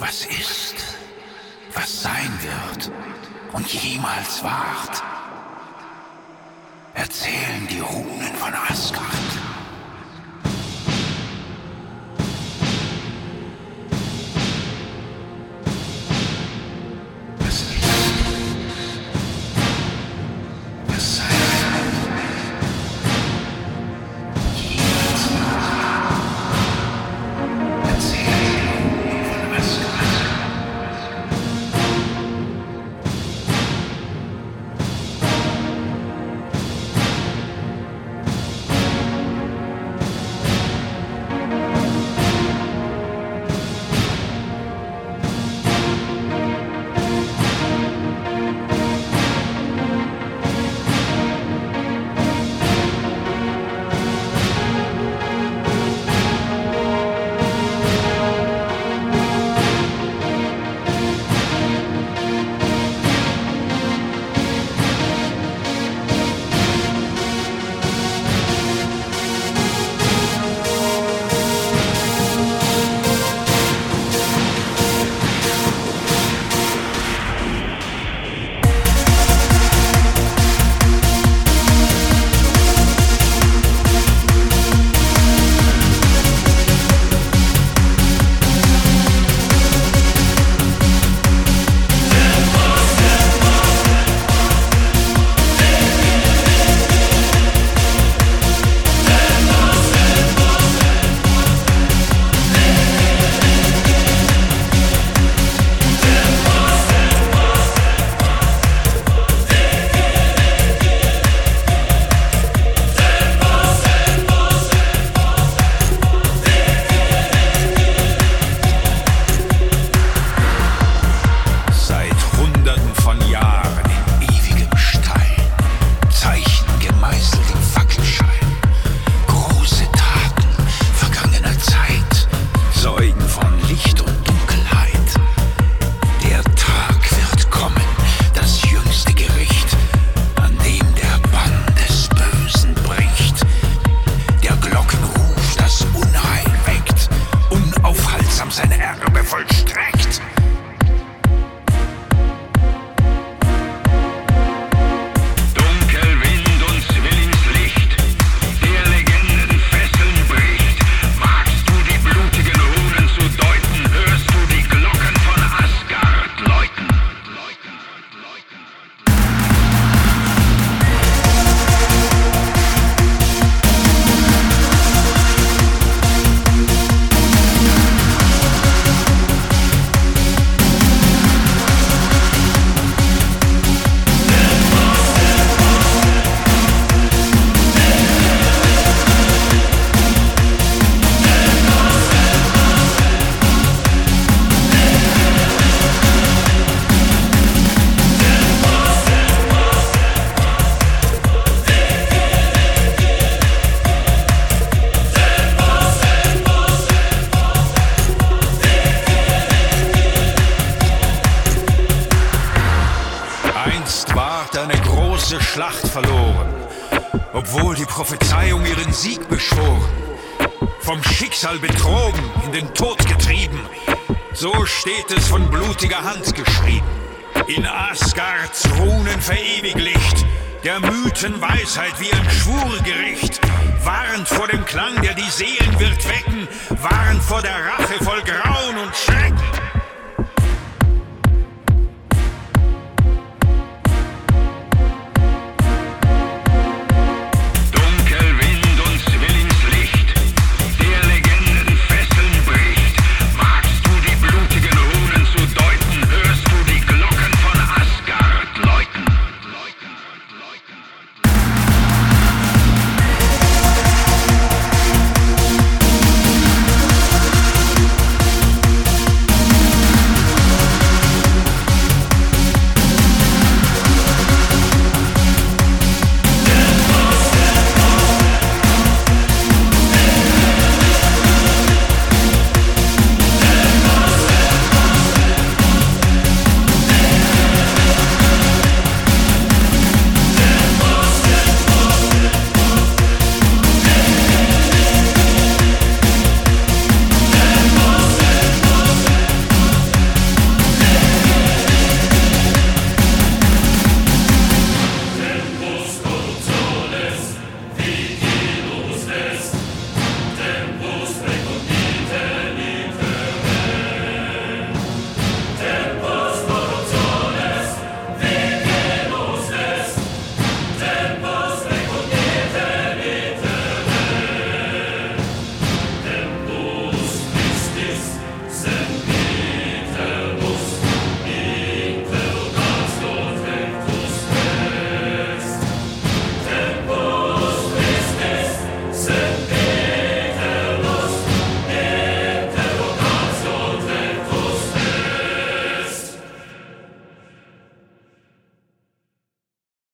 was ist, was sein wird und jemals ward, erzählen die Runen von Asgard. Schlacht verloren, obwohl die Prophezeiung ihren Sieg beschworen. Vom Schicksal betrogen, in den Tod getrieben, so steht es von blutiger Hand geschrieben. In Asgards Runen verewiglicht, der Mythen Weisheit wie ein Schwurgericht, warnt vor dem Klang, der die Seelen wird wecken, warnt vor der Rache voll Grauen und